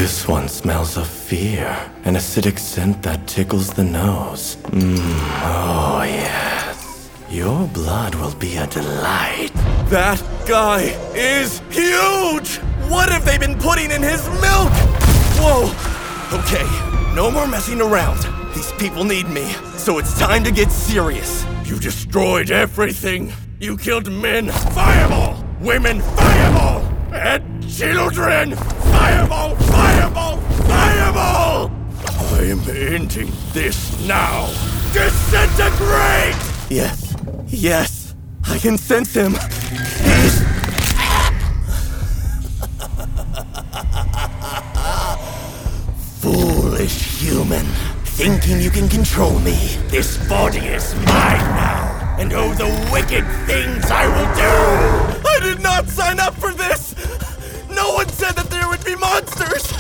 This one smells of fear, an acidic scent that tickles the nose. Oh yes. Your blood will be a delight. That guy is huge! What have they been putting in his milk? Whoa! Okay, no more messing around. These people need me, so it's time to get serious. You destroyed everything. You killed men, fireball! Women, fireball! And children, fireball, fireball, fireball! I'm ending this now. Disintegrate! Yes, I can sense him. He's... Foolish human, thinking you can control me. This body is mine now, and oh, the wicked things I will do! I did not sign up for this! No one said that there would be monsters!